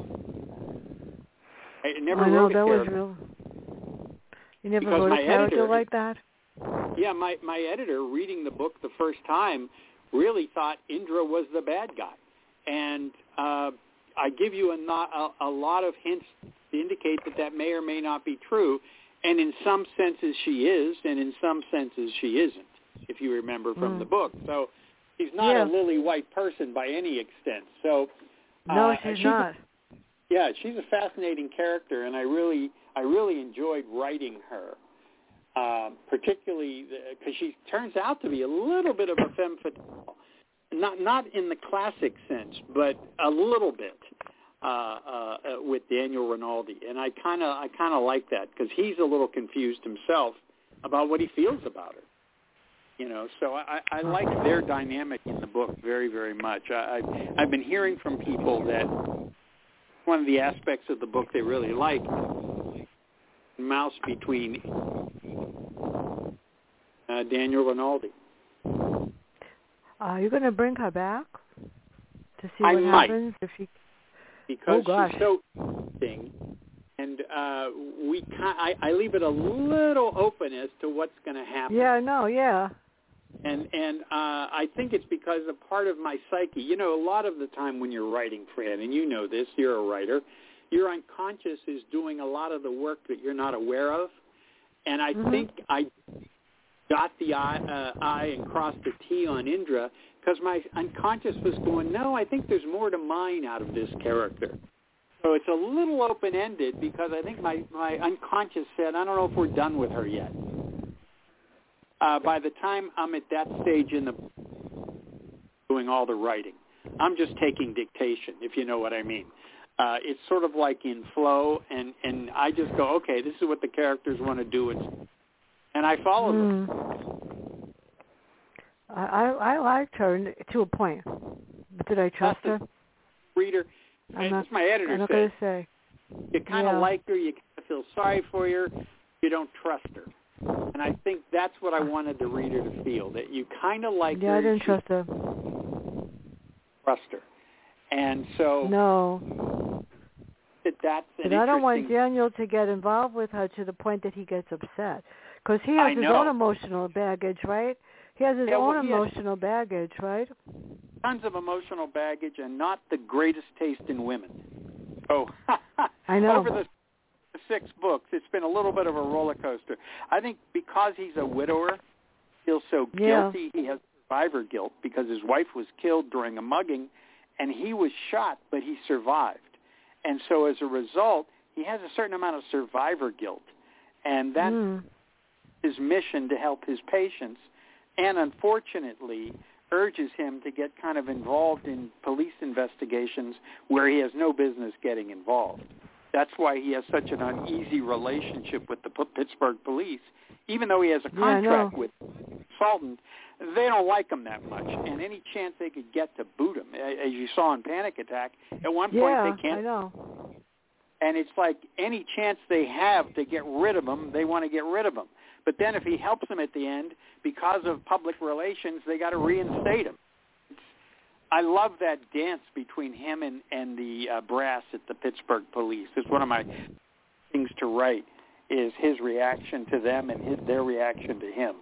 never I know, wrote a that character. was real. You never because wrote a my character editor, like that? Yeah, my, my editor, reading the book the first time, really thought Indra was the bad guy. And uh, I give you a, not, a, a lot of hints to indicate that that may or may not be true. And in some senses she is, and in some senses she isn't, if you remember from mm. the book. So she's not yeah. a lily white person by any extent. So uh, No, she's, she's not. A, yeah, she's a fascinating character, and I really, I really enjoyed writing her. Uh, particularly because she turns out to be a little bit of a femme fatale, not not in the classic sense, but a little bit uh, uh, with Daniel Rinaldi, and I kind of I kind of like that because he's a little confused himself about what he feels about her, you know. So I, I like their dynamic in the book very very much. I, I've, I've been hearing from people that one of the aspects of the book they really like. Mouse between uh, Daniel Rinaldi. Are you going to bring her back to see I what might. happens if she? Because oh gosh. she's so ending, and uh, we I, I leave it a little open as to what's going to happen. Yeah, no, yeah. And and uh, I think it's because a part of my psyche, you know, a lot of the time when you're writing, Fran, and you know this, you're a writer, your unconscious is doing a lot of the work that you're not aware of. And I mm-hmm. think I got the I, uh, I and crossed the T on Indra because my unconscious was going, no, I think there's more to mine out of this character. So it's a little open-ended because I think my, my unconscious said, I don't know if we're done with her yet. Uh, by the time I'm at that stage in the doing all the writing, I'm just taking dictation, if you know what I mean. Uh, it's sort of like in flow, and, and I just go, okay, this is what the characters want to do, and, and I follow mm. them. I, I I liked her to a point, but did I trust her? Reader, and that's my editor I'm not said. Gonna say. You kind of yeah. like her, you kind of feel sorry for her, you don't trust her. And I think that's what I wanted the reader to feel, that you kind of like yeah, her. Yeah, I didn't trust her. Trust her. And so... No. That that's an but I don't want interesting... Daniel to get involved with her to the point that he gets upset. Because he has I his know. own emotional baggage, right? He has his yeah, own well, emotional baggage, right? Tons of emotional baggage and not the greatest taste in women. Oh, I know. Over the six books, it's been a little bit of a roller coaster. I think because he's a widower, feels so yeah. guilty. He has survivor guilt because his wife was killed during a mugging, and he was shot, but he survived. And so as a result, he has a certain amount of survivor guilt, and that's mm. his mission to help his patients, and unfortunately urges him to get kind of involved in police investigations where he has no business getting involved. That's why he has such an uneasy relationship with the P- Pittsburgh police. Even though he has a contract yeah, with the consultant, they don't like him that much. And any chance they could get to boot him, as you saw in Panic Attack, at one point yeah, they can't. I know. And it's like any chance they have to get rid of him, they want to get rid of him. But then if he helps them at the end, because of public relations, they got to reinstate him. It's, I love that dance between him and, and the uh, brass at the Pittsburgh police. It's one of my things to write, is his reaction to them and his, their reaction to him.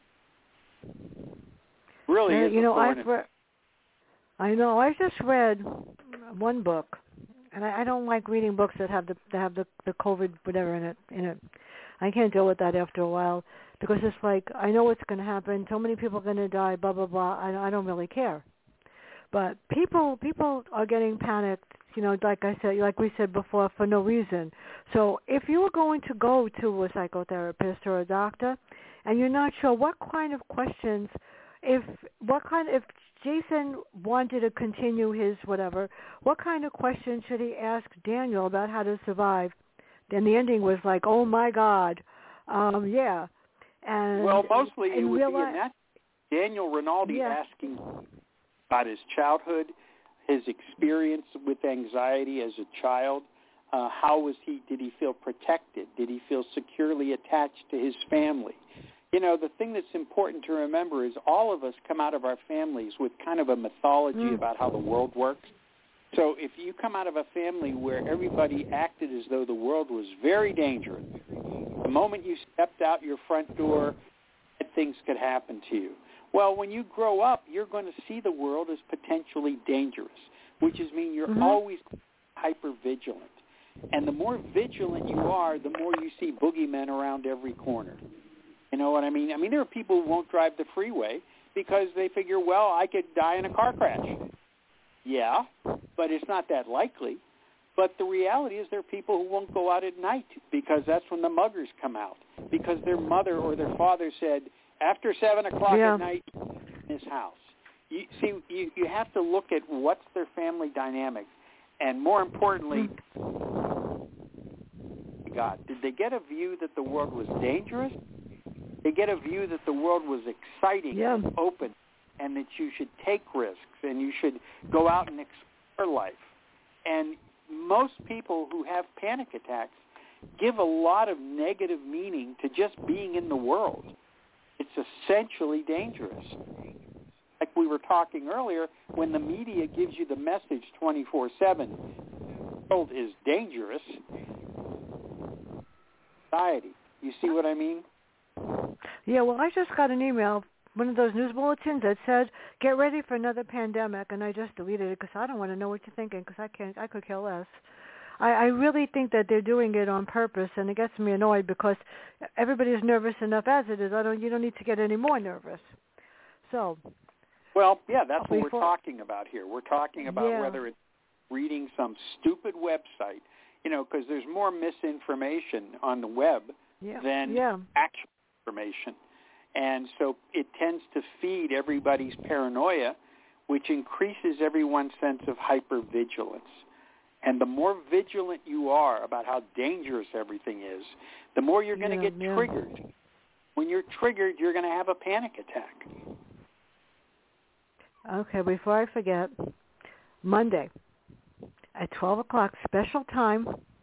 Really uh, is you know, I've re- I know. I just read one book, and I, I don't like reading books that have the that have the, the COVID whatever in it. In it, I can't deal with that after a while because it's like I know what's going to happen. So many people are going to die. Blah blah blah. I, I don't really care. But people people are getting panicked. You know, like I said, like we said before, for no reason. So if you were going to go to a psychotherapist or a doctor, and you're not sure what kind of questions, if what kind, if Jason wanted to continue his whatever, what kind of questions should he ask Daniel about how to survive? Then the ending was like, oh my God, um, yeah. And well, mostly it would real be in that Daniel Rinaldi yeah. asking about his childhood, his experience with anxiety as a child. Uh, how was he? Did he feel protected? Did he feel securely attached to his family? You know, the thing that's important to remember is all of us come out of our families with kind of a mythology mm. about how the world works. So if you come out of a family where everybody acted as though the world was very dangerous, the moment you stepped out your front door, things could happen to you. Well, when you grow up, you're going to see the world as potentially dangerous, which is mean you're mm-hmm. always hyper-vigilant. And the more vigilant you are, the more you see boogeymen around every corner. You know what I mean? I mean, there are people who won't drive the freeway because they figure, well, I could die in a car crash. Yeah, but it's not that likely. But the reality is there are people who won't go out at night because that's when the muggers come out, because their mother or their father said, after seven o'clock yeah. at night, in this house. You see, you, you have to look at what's their family dynamic. And more importantly, God, did they get a view that the world was dangerous? They get a view that the world was exciting yeah. and open, and that you should take risks and you should go out and explore life. And most people who have panic attacks give a lot of negative meaning to just being in the world. It's essentially dangerous. Like we were talking earlier, when the media gives you the message twenty-four seven, world is dangerous. Society. You see what I mean? Yeah, well, I just got an email, one of those news bulletins that said, get ready for another pandemic, and I just deleted it because I don't want to know what you're thinking because I can't, I could care less. I, I really think that they're doing it on purpose, and it gets me annoyed because everybody's nervous enough as it is. I don't, you don't need to get any more nervous. So. Well, yeah, that's before, what we're talking about here. We're talking about yeah. whether it's reading some stupid website, you know, because there's more misinformation on the web yeah. than yeah. actual information. And so it tends to feed everybody's paranoia, which increases everyone's sense of hypervigilance. And the more vigilant you are about how dangerous everything is, the more you're going to yeah, get yeah. triggered. When you're triggered, you're going to have a panic attack. Okay, before I forget, Monday at twelve o'clock, special time,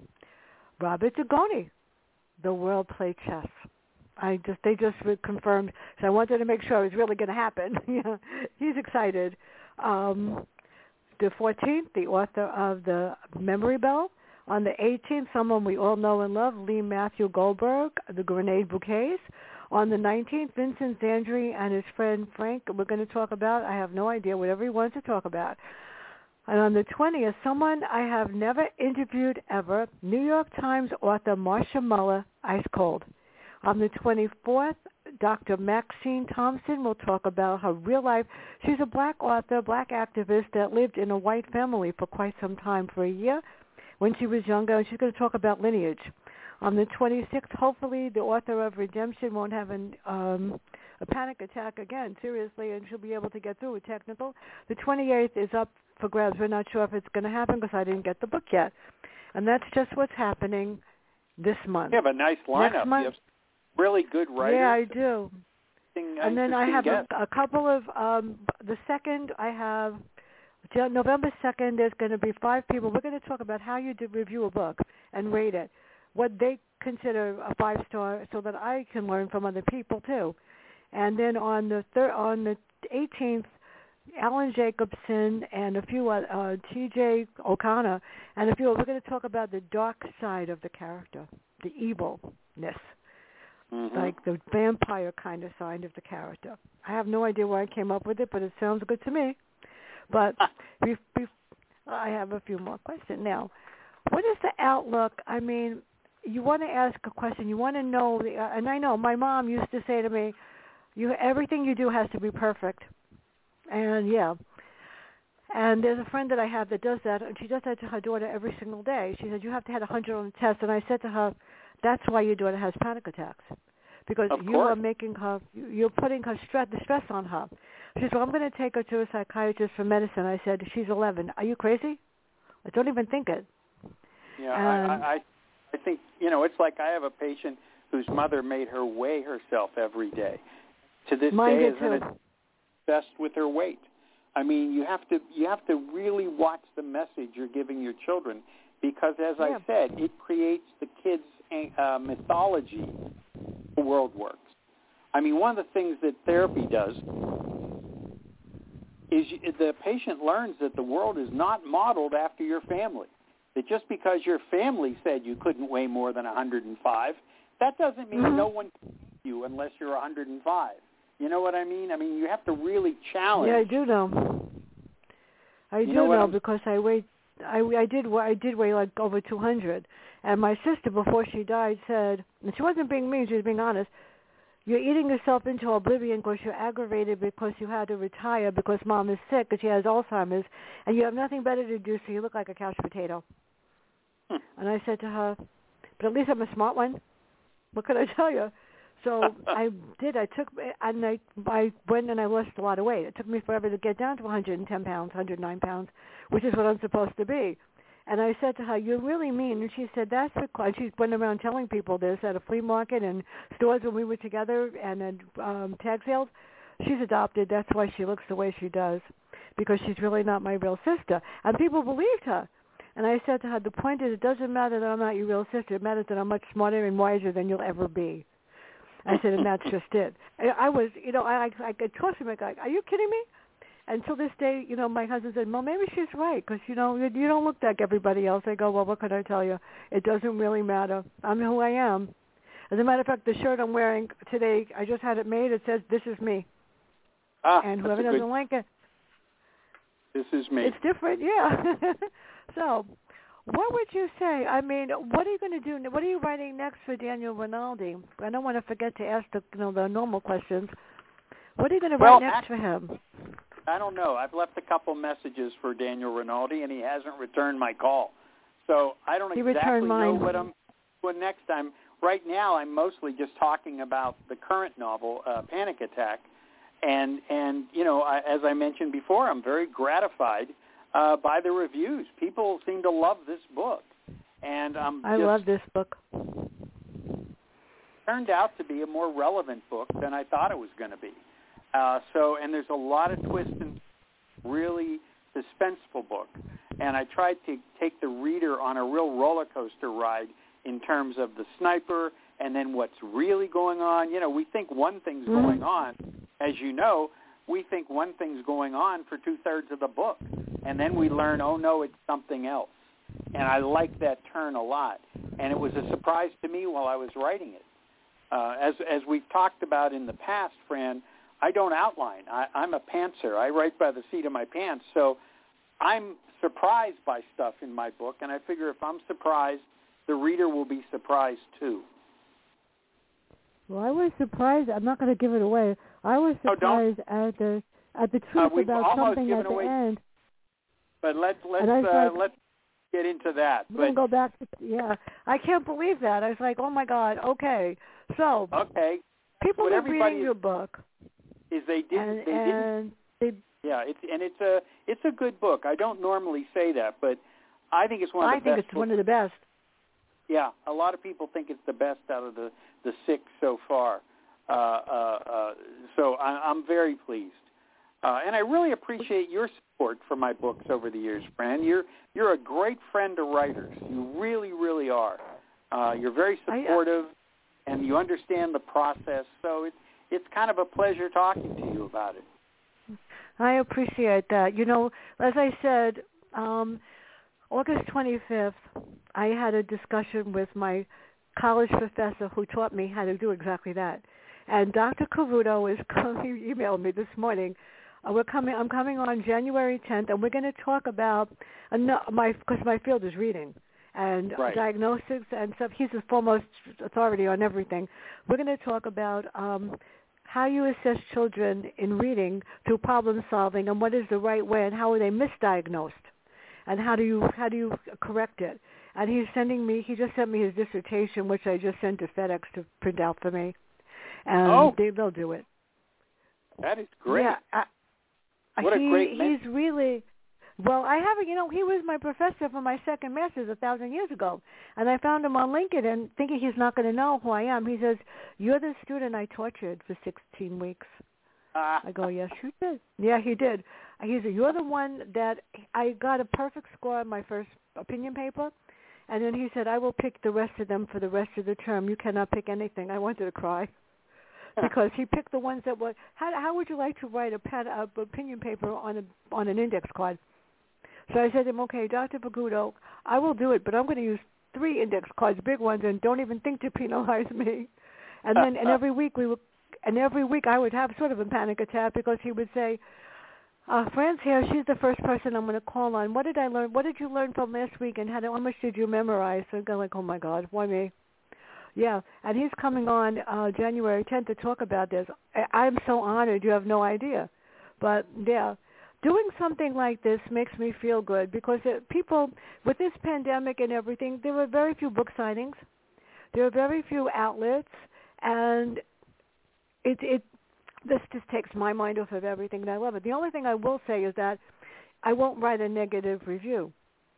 Robert Dugoni, the World Play Chess. I just they just confirmed, so I wanted to make sure it was really going to happen. Yeah, he's excited. Um, the fourteenth, the author of the Memory Bell. On the eighteenth, someone we all know and love, Lee Matthew Goldberg, the Grenade Bouquets. On the nineteenth, Vincent Zandri and his friend Frank, we're going to talk about, I have no idea, whatever he wants to talk about. And on the twentieth, someone I have never interviewed ever, New York Times author Marcia Muller, Ice Cold. On the twenty-fourth, Doctor Maxine Thompson will talk about her real life. She's a black author, black activist that lived in a white family for quite some time, for a year when she was younger, and she's going to talk about lineage. On the twenty-sixth, hopefully the author of Redemption won't have an, um, a panic attack again, seriously, and she'll be able to get through it technical. The twenty-eighth is up for grabs. We're not sure if it's going to happen because I didn't get the book yet. And that's just what's happening this month. You have a nice lineup. Next month, you have really good writers. Yeah, I do. And then I have a, a couple of, um, the second I have, November second, there's going to be five people. We're going to talk about how you do review a book and rate it, what they consider a five-star, so that I can learn from other people too. And then on the thir- on the eighteenth, Alan Jacobson and a few uh, T J O'Connor and a few. We're going to talk about the dark side of the character, the evilness, mm-hmm. like the vampire kind of side of the character. I have no idea why I came up with it, but it sounds good to me. But we, we, I have a few more questions now. What is the outlook? I mean, you want to ask a question. You want to know, the, uh, and I know my mom used to say to me, "You everything you do has to be perfect." And yeah, and there's a friend that I have that does that, and she does that to her daughter every single day. She said, "You have to have a hundred on the test," and I said to her, "That's why your daughter has panic attacks, because of you course. are making her, you're putting her stress, the stress on her." She said, "Well, I'm going to take her to a psychiatrist for medicine." I said, "She's eleven. Are you crazy? I don't even think it." Yeah, um, I, I, I think you know, it's like I have a patient whose mother made her weigh herself every day. To this Mine day, did is too. obsessed with her weight. I mean, you have to you have to really watch the message you're giving your children, because, as Yeah. I said, it creates the kids' uh, mythology. The world works. I mean, one of the things that therapy does is you, the patient learns that the world is not modeled after your family. That just because your family said you couldn't weigh more than one hundred five, that doesn't mean mm-hmm. no one can you unless you're one hundred five. You know what I mean? I mean, you have to really challenge. Yeah, I do know. I you do know, know because I weighed, I, I did I did weigh like over two hundred, and my sister before she died said, and she wasn't being mean, she was being honest, "You're eating yourself into oblivion because you're aggravated because you had to retire because mom is sick and she has Alzheimer's, and you have nothing better to do, so you look like a couch potato." Hmm. And I said to her, "But at least I'm a smart one. What could I tell you?" So I did. I took, and I, I went and I lost a lot of weight. It took me forever to get down to one hundred ten pounds, one hundred nine pounds, which is what I'm supposed to be. And I said to her, "You're really mean." And she said, "That's because," she went around telling people this at a flea market and stores when we were together and at um, tag sales. She's adopted. That's why she looks the way she does, because she's really not my real sister. And people believed her. And I said to her, "The point is, it doesn't matter that I'm not your real sister. It matters that I'm much smarter and wiser than you'll ever be." I said, and that's just it. I, I was, you know, I, I, I could trust him. I go, "Are you kidding me?" until this day, you know, my husband said, well, maybe she's right because, you know, you don't look like everybody else. I go, well, what can I tell you? It doesn't really matter. I'm who I am. As a matter of fact, the shirt I'm wearing today, I just had it made. It says, this is me. Ah, and whoever doesn't good, like it, this is me. It's different, yeah. So what would you say? I mean, what are you going to do? What are you writing next for Daniel Rinaldi? I don't want to forget to ask the, you know, the normal questions. What are you going to well, write next actually, for him? I don't know. I've left a couple messages for Daniel Rinaldi, and he hasn't returned my call. So I don't he exactly know mine. what I'm doing next time. Right now, I'm mostly just talking about the current novel, uh, Panic Attack. And, and you know, I, as I mentioned before, I'm very gratified uh, by the reviews. People seem to love this book. And I'm I just, love this book. Turned out to be a more relevant book than I thought it was going to be. Uh, so, and there's a lot of twists and really suspenseful book. And I tried to take the reader on a real roller coaster ride in terms of the sniper and then what's really going on. You know, we think one thing's mm-hmm. going on. As you know, we think one thing's going on for two-thirds of the book. And then we learn, oh, no, it's something else. And I like that turn a lot. And it was a surprise to me while I was writing it. Uh, as as we've talked about in the past, Fran, I don't outline. I, I'm a pantser. I write by the seat of my pants. So I'm surprised by stuff in my book, and I figure if I'm surprised, the reader will be surprised too. Well, I was surprised. I'm not going to give it away. I was surprised oh, at the at the truth uh, about something at the away, end. But let's let's uh, like, let's get into that. We're gonna go back. To, yeah, I can't believe that. I was like, oh my God. Okay, so okay, people what are everybody reading your book. Is they didn't and, they and didn't. They, yeah, it's and it's a it's a good book. I don't normally say that, but I think it's one of the I think best it's books. one of the best. Yeah, a lot of people think it's the best out of the, the six so far. Uh, uh, uh, so I, I'm very pleased. Uh, and I really appreciate your support for my books over the years, Fran. You're, you're a great friend to writers. You really, really are. Uh, you're very supportive, I, uh, and you understand the process. So it, it's kind of a pleasure talking to you about it. I appreciate that. You know, as I said, um, August twenty-fifth, I had a discussion with my college professor who taught me how to do exactly that. And Doctor Cavuto is coming, he emailed me this morning. Uh, we're coming. I'm coming on January tenth, and we're going to talk about uh, no, my because my field is reading and right. diagnostics and stuff. He's the foremost authority on everything. We're going to talk about um, how you assess children in reading through problem solving, and what is the right way, and how are they misdiagnosed. And how do you how do you correct it? And he's sending me. He just sent me his dissertation, which I just sent to FedEx to print out for me. And oh, they, they'll do it. That is great. Yeah, I, what he, a great. He's mentor. really well. I haven't. You know, he was my professor for my second master's a thousand years ago, and I found him on LinkedIn, thinking he's not going to know who I am. He says, "You're the student I tortured for sixteen weeks." Ah. I go, yes, you did. Yeah, he did. He said, you're the one that I got a perfect score on my first opinion paper. And then he said, I will pick the rest of them for the rest of the term. You cannot pick anything. I wanted to cry because he picked the ones that were, how, how would you like to write a, pad, a opinion paper on a, on an index card? So I said to him, okay, Doctor Bagudo, I will do it, but I'm going to use three index cards, big ones, and don't even think to penalize me. And then and every week we would, and every week I would have sort of a panic attack because he would say, uh, Fran's here, she's the first person I'm going to call on. What did I learn? What did you learn from last week, and how, how much did you memorize? So I go like, oh, my God, why me? Yeah, and he's coming on uh, January tenth to talk about this. I, I'm so honored. You have no idea. But, yeah, doing something like this makes me feel good because it, people, with this pandemic and everything, there were very few book signings. There are very few outlets, and it, it this just takes my mind off of everything, and I love it. The only thing I will say is that I won't write a negative review.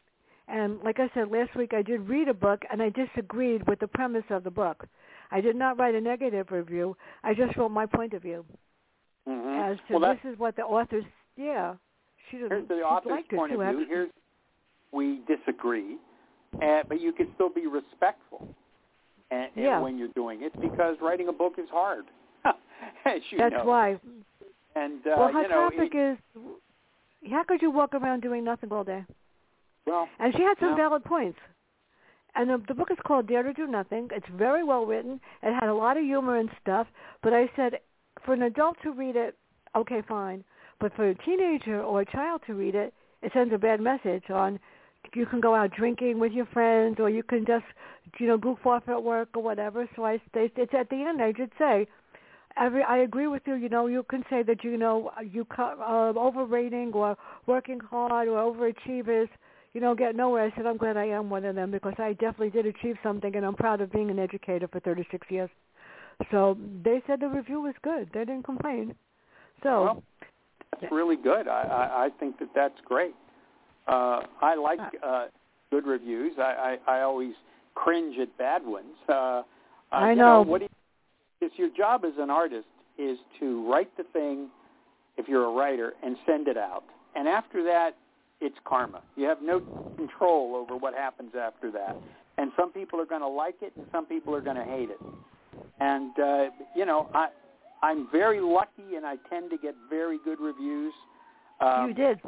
And like I said, last week I did read a book, and I disagreed with the premise of the book. I did not write a negative review. I just wrote my point of view. Mm-hmm. As to well, this is what the author's, yeah. She doesn't, here's the author's point of view. Here's we disagree, uh, but you can still be respectful and, and yeah. when you're doing it because writing a book is hard, as you That's know. why. And uh, well, her you know, topic it, is how could you walk around doing nothing all day? Well, and she had some yeah. valid points. And the, the book is called Dare to Do Nothing. It's very well written. It had a lot of humor and stuff. But I said, for an adult to read it, okay, fine. But for a teenager or a child to read it, it sends a bad message on you can go out drinking with your friends or you can just, you know, goof off at work or whatever. So I, it's at the end I did say, every, I agree with you, you know, you can say that, you know, you uh, overrating or working hard or overachievers, you know, get nowhere. I said, I'm glad I am one of them because I definitely did achieve something, and I'm proud of being an educator for thirty-six years. So they said the review was good. They didn't complain. So well, that's really good. I, I, I think that that's great. Uh, I like uh, good reviews. I, I, I always cringe at bad ones. Uh, uh, I you know. know what do you, it's your job as an artist is to write the thing, if you're a writer, and send it out. And after that, it's karma. You have no control over what happens after that. And some people are going to like it, and some people are going to hate it. And, uh, you know, I, I'm very lucky, and I tend to get very good reviews. Um, you did.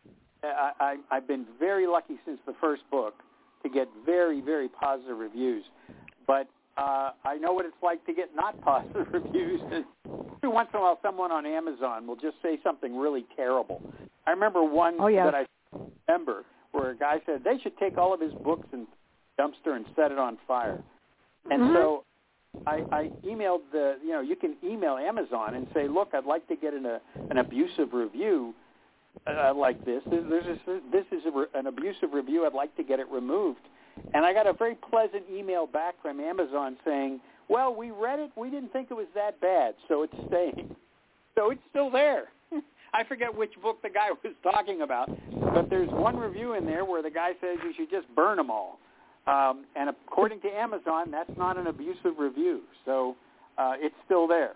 I, I, I've been very lucky since the first book to get very, very positive reviews. But uh, I know what it's like to get not positive reviews. And every once in a while, someone on Amazon will just say something really terrible. I remember one oh, yeah. that I remember where a guy said they should take all of his books and dumpster and set it on fire. And mm-hmm. so I, I emailed the, you know, you can email Amazon and say, look, I'd like to get an, a, an abusive review uh, like this. There's a, this is a re, an abusive review. I'd like to get it removed. And I got a very pleasant email back from Amazon saying, well, we read it. We didn't think it was that bad, so it's staying. So it's still there. I forget which book the guy was talking about, but there's one review in there where the guy says you should just burn them all. Um, and according to Amazon, that's not an abusive review, so uh, it's still there.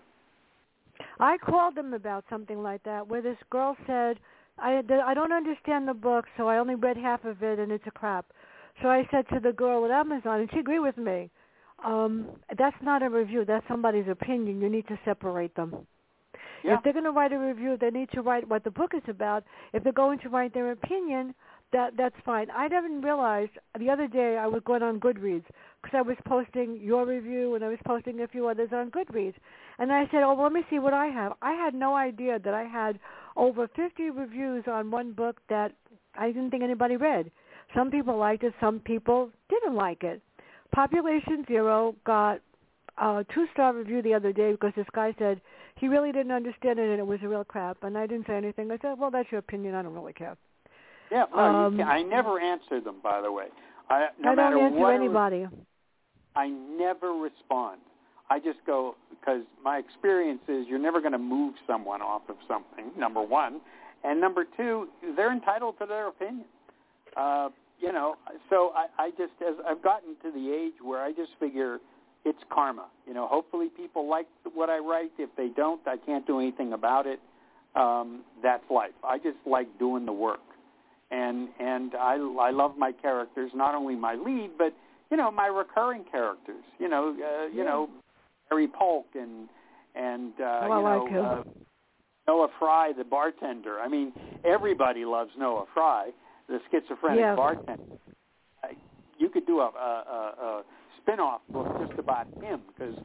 I called them about something like that, where this girl said, I, I don't understand the book, so I only read half of it, and it's a crap. So I said to the girl at Amazon, and she agreed with me, um, that's not a review. That's somebody's opinion. You need to separate them. Yeah. If they're going to write a review, they need to write what the book is about. If they're going to write their opinion, that that's fine. I didn't realize, the other day I was going on Goodreads because I was posting your review and I was posting a few others on Goodreads. And I said, oh, well, let me see what I have. I had no idea that I had over fifty reviews on one book that I didn't think anybody read. Some people liked it. Some people didn't like it. Population Zero got a two-star review the other day because this guy said he really didn't understand it and it was a real crap. And I didn't say anything. I said, well, that's your opinion. I don't really care. Yeah, no, um, you can, I never answer them, by the way. I, no I matter don't answer what anybody. I never respond. I just go, because my experience is you're never going to move someone off of something, number one. And number two, they're entitled to their opinion. Uh, you know, so I, I just, as I've gotten to the age where I just figure it's karma. You know, hopefully people like what I write. If they don't, I can't do anything about it. Um, that's life. I just like doing the work. And and I, I love my characters, not only my lead, but, you know, my recurring characters. You know, uh, you yeah. know, Harry Polk and, and uh, oh, you I know, like him. uh, Noah Fry, the bartender. I mean, everybody loves Noah Fry, the schizophrenic yeah. bartender. Uh, you could do a, a, a, a spin-off book just about him, because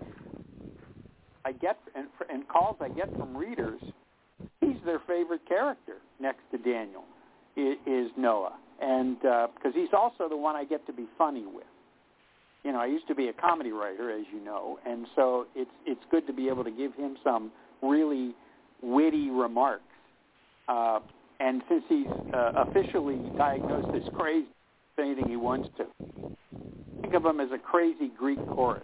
I get, and, and calls I get from readers, he's their favorite character next to Daniel, is, is Noah. And because uh, he's also the one I get to be funny with. You know, I used to be a comedy writer, as you know, and so it's it's good to be able to give him some really witty remarks. Uh, and since he's uh, officially diagnosed as crazy, anything he wants to, think of him as a crazy Greek chorus.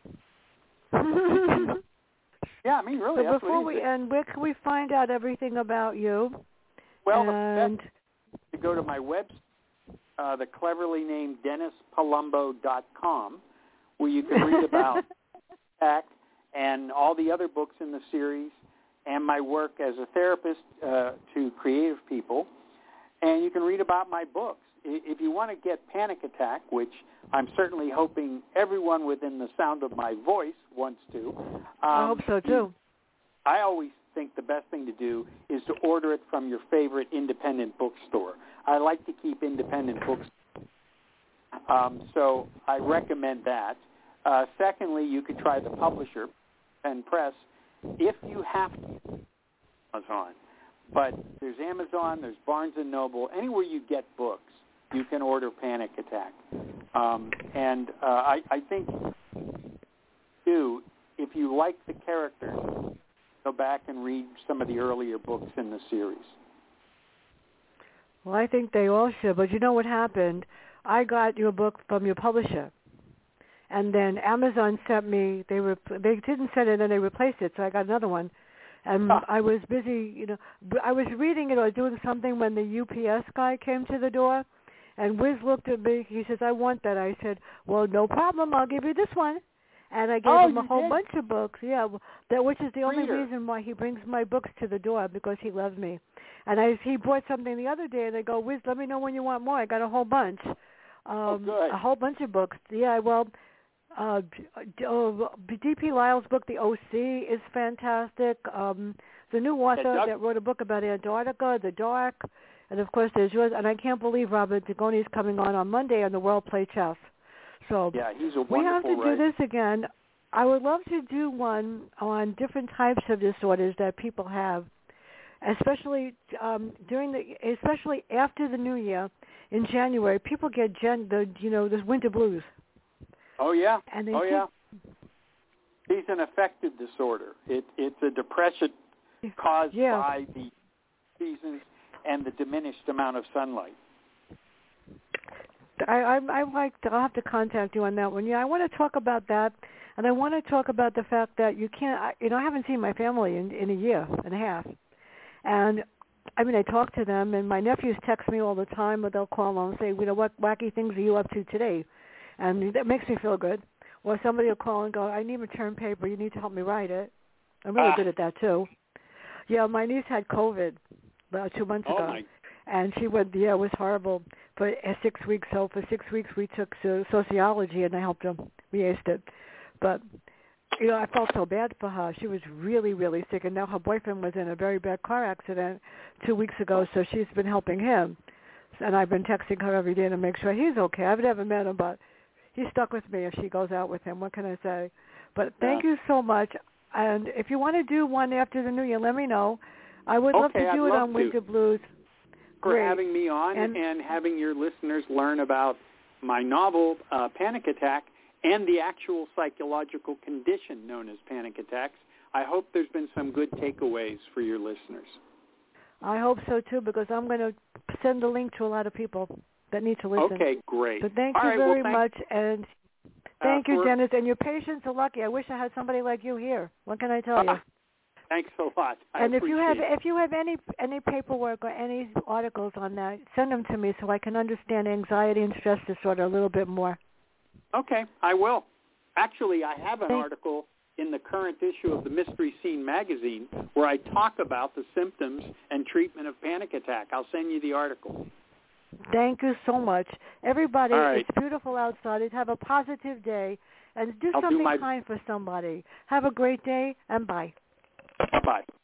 Yeah, I mean, really. So that's before what we end, where can we find out everything about you? Well, and... the best to go to my website, uh, the cleverly named Dennis Palumbo dot com, where you can read about Act and all the other books in the series and my work as a therapist uh, to creative people. And you can read about my books. If you want to get Panic Attack, which I'm certainly hoping everyone within the sound of my voice wants to. Um, I hope so, too. I always think the best thing to do is to order it from your favorite independent bookstore. I like to keep independent books. Um, so I recommend that. Uh, secondly, you could try the publisher, Penn Press, if you have to. Amazon. But there's Amazon, there's Barnes and Noble. Anywhere you get books, you can order Panic Attack. Um, and uh, I, I think, too, if you like the characters, go back and read some of the earlier books in the series. Well, I think they all should. But you know what happened? I got your book from your publisher. And then Amazon sent me, they re- they didn't send it and they replaced it, so I got another one. And huh. I was busy, you know, I was reading it or doing something when the U P S guy came to the door. And Wiz looked at me, he says, I want that. I said, well, no problem, I'll give you this one. And I gave oh, him a whole did? bunch of books, yeah, that which is the only Reader. reason why he brings my books to the door, because he loves me. And I, he bought something the other day, and I go, Wiz, let me know when you want more. I got a whole bunch. Um, oh, good. A whole bunch of books. Yeah, well, uh, D P Lyle's book, The O C, is fantastic. Um, the new author Doug- that wrote a book about Antarctica, The Dark, and, of course, there's yours. And I can't believe Robert Dugoni is coming on on Monday on the World Play Chess. So yeah, he's a wonderful we have to writer. do this again. I would love to do one on different types of disorders that people have, especially um, during the, especially after the New Year in January. People get gen, the you know the winter blues. Oh yeah. And they oh keep, yeah. It's an affective disorder. It, it's a depression caused yeah. by the seasons and the diminished amount of sunlight. I, I, I like. To, I'll have to contact you on that one. Yeah, I want to talk about that, and I want to talk about the fact that you can't. I, you know, I haven't seen my family in, in a year and a half, and I mean, I talk to them, and my nephews text me all the time, or they'll call and say, you know, what wacky things are you up to today? And that makes me feel good. Or somebody will call and go, I need return paper. You need to help me write it. I'm really ah. good at that too. Yeah, my niece had COVID about two months oh ago. My. And she went, yeah, it was horrible. For six weeks, so for six weeks we took so, sociology, and I helped them. We aced it. But, you know, I felt so bad for her. She was really, really sick, and now her boyfriend was in a very bad car accident two weeks ago, so she's been helping him. And I've been texting her every day to make sure he's okay. I've never met him, but he's stuck with me if she goes out with him. What can I say? But thank yeah. you so much. And if you want to do one after the New Year, let me know. I would love okay, to do I'd it love on to. Winter Blues. For Great. having me on and, and having your listeners learn about my novel, uh, Panic Attack, and the actual psychological condition known as panic attacks. I hope there's been some good takeaways for your listeners. I hope so, too, because I'm going to send the link to a lot of people that need to listen. Okay, great. So thank All you right, very well, much, thank, and uh, thank you, for, Dennis. And your patients are lucky. I wish I had somebody like you here. What can I tell you? Thanks a lot. I And if you have it. if you have any any paperwork or any articles on that, send them to me so I can understand anxiety and stress disorder a little bit more. Okay, I will. Actually, I have an Thank- article in the current issue of the Mystery Scene magazine where I talk about the symptoms and treatment of panic attack. I'll send you the article. Thank you so much. Everybody, All right. It's beautiful outside. Have a positive day and do I'll something do my... kind for somebody. Have a great day, and bye. Bye-bye.